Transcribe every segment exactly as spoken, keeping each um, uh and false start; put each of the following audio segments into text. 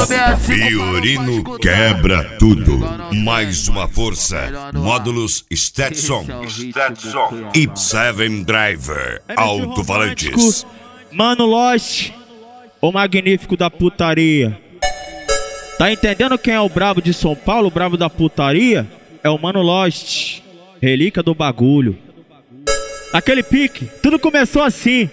Fiorino quebra tudo. Mais uma força. Módulos Stetson e Seven Driver alto-falantes. Mano Lost, o magnífico da putaria. Tá entendendo quem é o brabo de São Paulo, o brabo da putaria? É o Mano Lost, relíquia do bagulho. Aquele pique, tudo começou assim.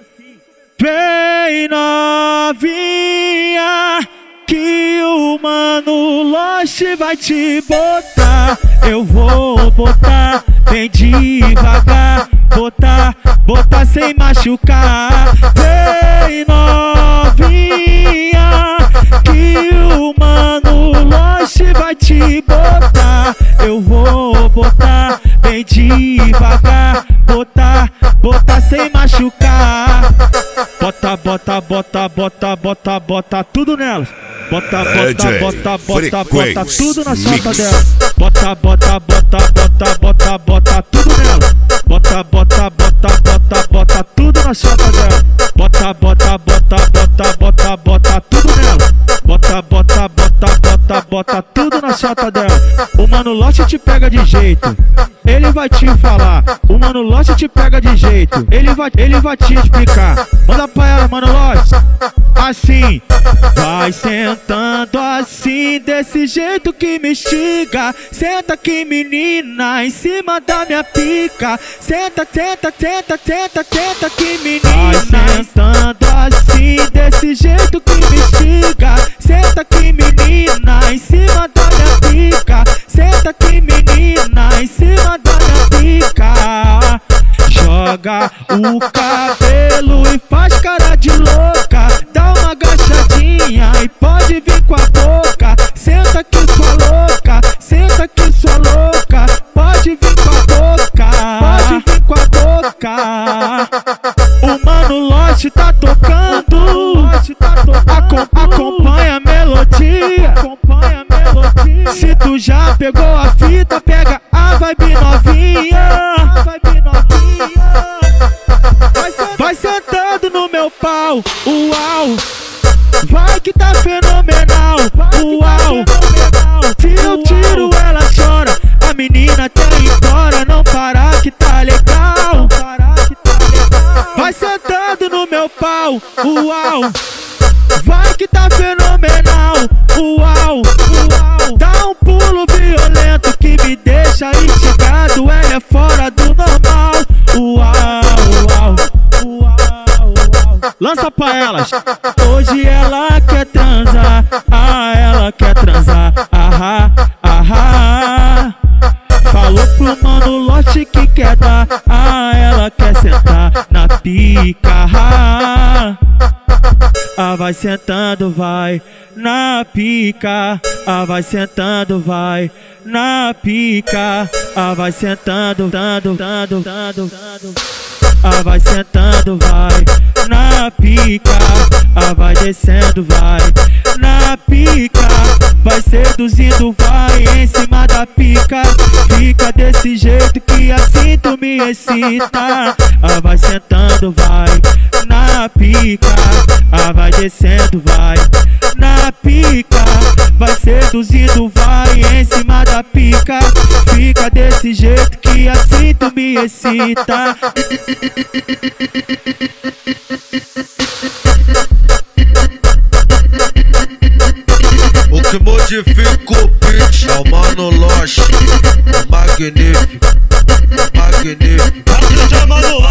Vem novinha, que o Mano Lost vai te botar. Eu vou botar bem devagar, botar, botar sem machucar. Vem novinha, que o Mano Lost vai te botar. Eu vou botar bem devagar, botar, botar sem machucar. Bota, bota, bota, bota, bota, bota tudo nela. Bota, bota, bota, bota, bota tudo na chapa dela. Bota, bota, bota, bota, bota, bota tudo nela. Bota, bota, bota, bota, bota tudo na chapa dela. Bota, bota, bota, bota, bota, bota tudo nela. Bota, bota, bota, bota, bota tudo na chapa dela. O Mano Lost te pega de jeito, ele vai te falar. O Mano Lost te pega de jeito, ele vai, ele vai te explicar. Manda pra ela, Mano Lost, assim. Vai sentando assim, desse jeito que me instiga. Senta aqui, menina, em cima da minha pica. Senta, senta, senta, senta, senta aqui, menina. Vai sentando assim, desse jeito que me instiga. Senta aqui, menina, em cima da minha pica. Senta aqui, menina, em cima da minha pica. Joga o cabelo e faz cara de louca. Dá uma agachadinha e pode vir com a boca. Senta aqui, sua louca, senta aqui, sua louca. Pode vir com a boca, pode vir com a boca. O Mano Lost tá tocando, Acom acompanha a melodia. Se tu já pegou a fita, pega a vibe novinha. Vai sentando no meu pau, uau. Vai que tá fenomenal, uau. Se eu tiro ela chora, a menina até embora. Não parar que tá legal. Vai sentando no meu pau, uau. Vai que tá fenomenal, uau. Dá um pulo violento que me deixa instigado. Ela é fora do normal, uau, uau, uau, uau. Lança pra elas. Hoje ela quer transar, ah, ela quer transar, ahá, ahá. Falou pro Mano Lost que quer dar, ah, ela quer sentar na pica, ah. Ah, vai sentando, vai na pica. Ah, vai sentando, vai na pica. Ah, vai sentando, dando, dando, dando, dando. Ah, vai sentando, vai na pica. Ah, vai descendo, vai na pica. Vai seduzindo, vai em cima da pica. Fica desse jeito que assim tu me excita. Ah, vai sentando, vai na pica. Ah, vai descendo, vai na pica. Vai seduzindo, vai em cima da pica. Fica desse jeito que assim tu me excita. O que modifica o pitch é o Mano Lost, o magnífico, o magnífico.